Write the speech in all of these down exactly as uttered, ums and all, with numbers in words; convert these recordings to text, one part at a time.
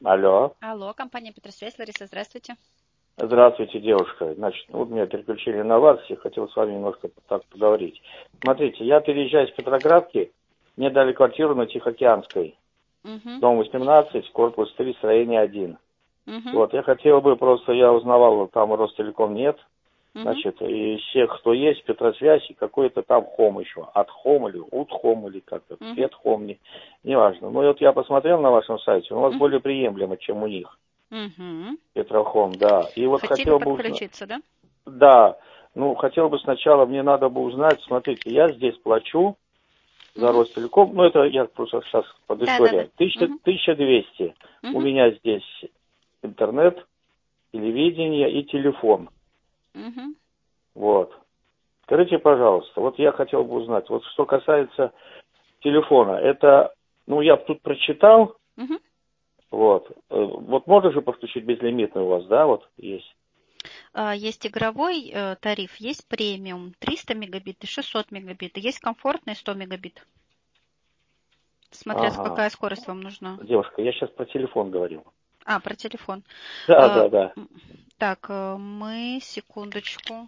Алло. Алло, компания Петросвязь, Лариса, здравствуйте. Здравствуйте, девушка. Значит, вот меня переключили на вас, и хотел с вами немножко так поговорить. Смотрите, я переезжаю из Петроградки, мне дали квартиру на Тихоокеанской, Угу. дом восемнадцать, корпус три, строение один. Угу. Вот, я хотел бы просто, я узнавал, там Ростелеком нет, Угу. значит, и из всех, кто есть, Петросвязь, и какой-то там Хом еще, от Хом или от Хом, или как-то, Угу. Свет Хом, не, неважно. Ну, вот я посмотрел на вашем сайте, у вас Угу. более приемлемо, чем у них. Угу. Петрохом, да. И вот Хотели хотел бы узнать. подключиться, да? Да. Ну, хотел бы сначала, мне надо бы узнать, смотрите, я здесь плачу за Угу. Ростелеком, ну, это я просто сейчас под Да, историю. да, да. Тысяча, Угу. тысяча двести. У Угу. меня здесь интернет, телевидение и телефон. Угу. Вот. Скажите, пожалуйста, вот я хотел бы узнать, вот что касается телефона, это, ну, я тут прочитал, Угу. вот, э, вот можно же подключить безлимитный у вас, да, вот есть? А, Есть игровой э, тариф, есть премиум триста мегабит и шестьсот мегабит. И есть комфортный сто мегабит. Смотря с Ага. какая скорость вам нужна. Девушка, я сейчас про телефон говорил. А, про телефон. Да, А, да, да. м, Так, э, мы, секундочку.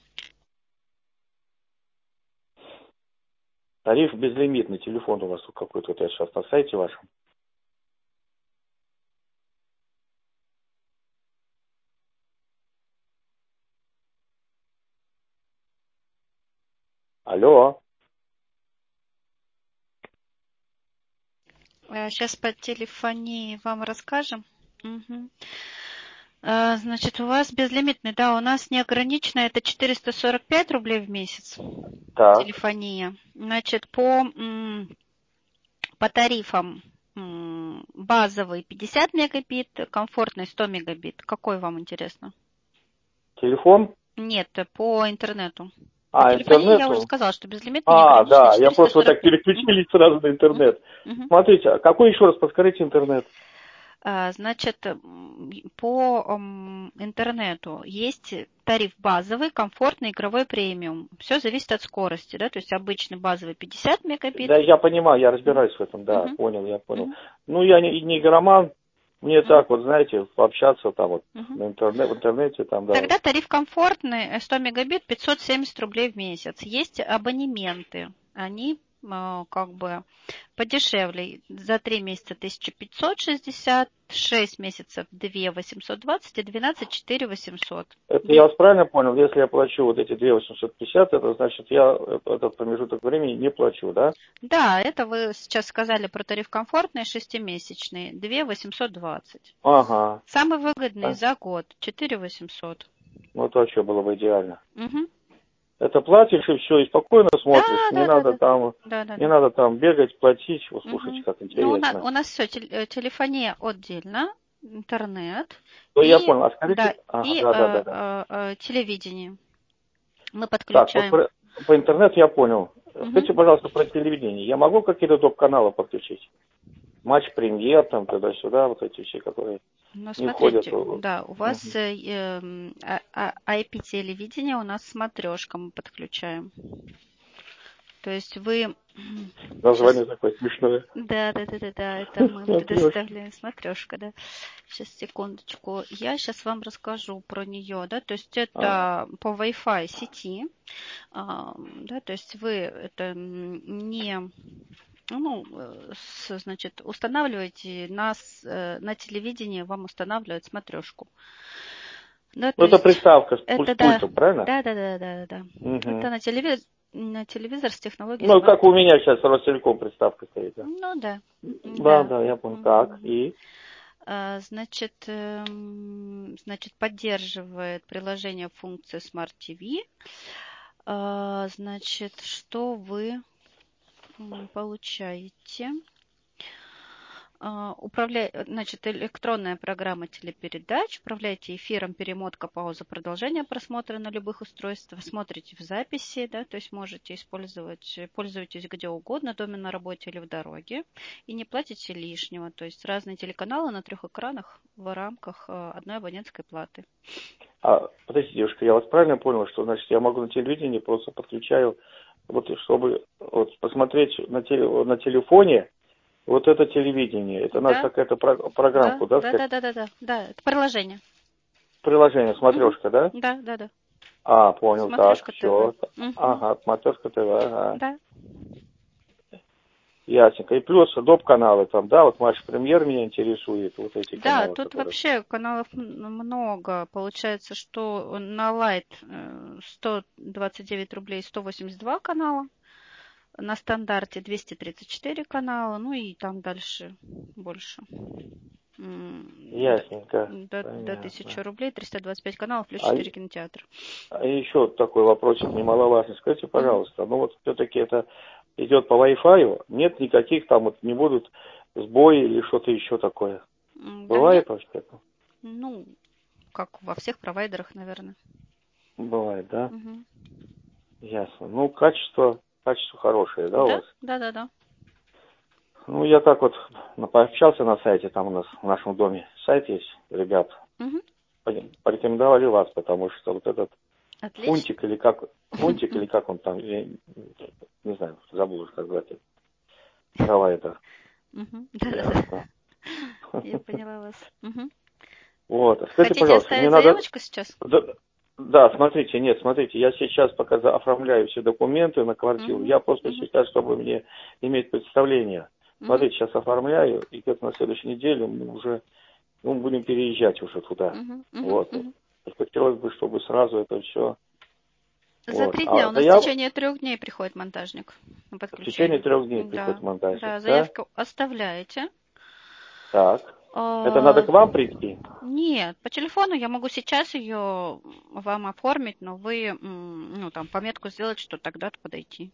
Тариф безлимитный, телефон у вас какой-то, вот я сейчас на сайте вашем. Алло. Сейчас по телефонии вам расскажем. Мгм. А, Значит, у вас безлимитный, да, у нас неограниченно, это четыреста сорок пять рублей в месяц. Так. Телефония. Значит, по, м, по тарифам м, базовый пятьдесят мегабит, комфортный сто мегабит. Какой вам интересно? Телефон? Нет, по интернету. По А, телефонии я уже интернету? сказала, что безлимитный, А, неограниченно да, я просто вот так четыреста сорок пять. Мгм. переключились сразу на Мгм. интернет. Мгм. Смотрите, а какой еще раз подскажите интернет? А, Значит, м, по м, интернету есть тариф базовый, комфортный, игровой, премиум. Все зависит от скорости, да, то есть обычный базовый пятьдесят Да, мегабит. я понимаю, я Мгм. разбираюсь в этом, да, Мгм. понял, я понял. Мгм. Ну, я не, не игроман, мне Мгм. так вот, знаете, пообщаться там вот Мгм. на интернет, в интернете там, да. Тогда тариф комфортный, э, сто мегабит, пятьсот семьдесят рублей в месяц. Есть абонементы, они э, как бы подешевле. За три месяца тысяча пятьсот шестьдесят, шесть месяцев две тысячи восемьсот двадцать и двенадцать четыре тысячи восемьсот. Это я вас правильно понял? Если я плачу вот эти две тысячи восемьсот пятьдесят, это значит я этот промежуток времени не плачу, да? Да, это вы сейчас сказали про тариф комфортный шестимесячный, две тысячи восемьсот двадцать. Ага. Самый выгодный А? за год, четыре тысячи восемьсот. Ну, то что было бы идеально. Угу. Это платишь и все, и спокойно Да, смотришь. Не да, да, надо да. там, Да, да, не да. надо там бегать, платить. Вот слушайте, Угу. как Ну, у нас, интересно. у нас все, телефония отдельно, интернет Ну, я и, понял. А скажите, да, ага, и да, да, э, да, да. э, э, телевидение. Мы Так, вот подключаем. про, по интернету я понял. Угу. Скажите, пожалуйста, про телевидение. Я могу какие-то доп-каналы подключить? Матч премьер, там, туда-сюда, вот эти все, которые Ну, не входят смотрите, в... да, у вас Мгм. э, эм, а- а- ай пи-телевидение, у нас смотрешка мы подключаем. То есть вы сейчас... Название такое смешное. Да, да, да, да, да, это мы Смотрешка. предоставляем смотрешка, да. Сейчас, секундочку. Я сейчас вам расскажу про нее, да, то есть А, это по Wi-Fi сети, а, да, то есть вы это м, не, ну, э, с- значит, устанавливаете нас э, на телевидении, вам устанавливают смотрешку. Да, Ну, то это есть приставка с, пуль- с это да, пультом, правильно? да, да, да, да, да. Это Угу. на телевизор, на телевизор с технологией Ну, смарт как у ти ви. меня сейчас Ростелеком приставка стоит, да. Ну да, Да, да. да, я понял. Так, Мгм. и... А, Значит, эм, значит, поддерживает приложение функции смарт ти ви. А, Значит, что вы м, получаете? А, Управля... Значит, электронная программа телепередач. Управляете эфиром, перемотка, пауза, продолжение просмотра на любых устройствах. Смотрите в записи, да, то есть можете использовать, пользуйтесь где угодно, в доме, на работе или в дороге. И не платите лишнего. То есть разные телеканалы на трех экранах в рамках э, одной абонентской платы. А, подождите, девушка, я вас правильно понял, что, значит, я могу на телевидении просто подключаю, вот, чтобы вот, посмотреть на, теле, на телефоне, Вот это телевидение, это Да. наша какая-то про- программку, да, Да, да, сказать? да, да, да, да, да, это приложение. Приложение, смотрешка, да? Да, да, да. А, понял, так, Смотрешка все. ТВ. Мгм. Ага, смотрешка ТВ, ага. Да. Ясненько. И плюс доп. Каналы там, да, вот Матч Премьер меня интересует, вот эти Да, каналы, тут которые... вообще каналов м- много. Получается, что на Лайт э, сто двадцать девять рублей сто восемьдесят два канала, на стандарте двести тридцать четыре канала, ну и там дальше больше. М, д- Ясненько, До, до тысячи понятно. рублей, триста двадцать пять каналов плюс А, четыре кинотеатра. а еще такой вопросик немаловажный. Скажите, Мгм. пожалуйста, ну вот все-таки это идет по Wi-Fi, нет никаких там вот не будут сбои или что-то еще такое? М, Да нет, Бывает вообще это? ну, как во всех провайдерах, наверное. Бывает, да? Мгм. Ясно. Ну, качество, качество хорошее, да, у Да, вас? да, да, да. Ну, я так вот ну, пообщался на сайте, там у нас в нашем доме сайт есть, ребят, Мгм. порекомендовали вас, потому что вот этот Отлично. фунтик или как, фунтик или как он там, я не знаю, забыл уже, как звать, провайдер. Мгм. Да, да, Ясно. да. Я поняла вас. Мгм. Вот. Скажите, Хотите пожалуйста, мне оставить надо... заявочку сейчас? Да, да, смотрите, нет, смотрите, я сейчас пока за- оформляю все документы на квартиру, Мгм. я просто Мгм. сейчас, чтобы мне иметь представление, Мгм. смотрите, сейчас оформляю, и где-то на следующей неделе мы уже ну, будем переезжать уже туда. Мгм. Мгм. Вот. Мгм. Хотелось бы, чтобы сразу это все... За Вот. три дня. А У нас в заявку течение трех дней приходит монтажник на в течение подключение. трех дней приходит Да. монтажник, Да, да? заявку оставляете. Так. Это надо А, к вам прийти? Нет, по телефону я могу сейчас ее вам оформить, но вы, м, ну, там, пометку сделать, что тогда-то подойти.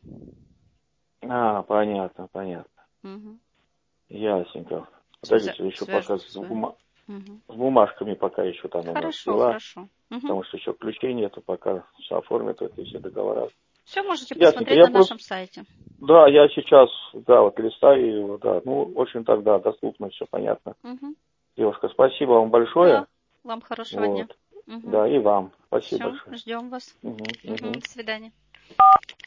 А, понятно, понятно. Мгм. Ясненько. Связа- Подождите, еще пока Свяжутся с, с вами. бума- Мгм. с бумажками пока еще там у нас Хорошо, дела, хорошо. Мгм. потому что еще ключей нету, пока все оформят эти все договора. Все можете Ясненько. посмотреть Я на просто, нашем сайте. да, я сейчас, да, вот листаю его, да, ну, очень тогда доступно, все понятно. Мгм. Девушка, спасибо вам Да, большое. вам хорошего дня. Вот. Мгм. Да, и вам. Спасибо Все, большое. ждем вас. Мгм, Мгм. мгм. До свидания.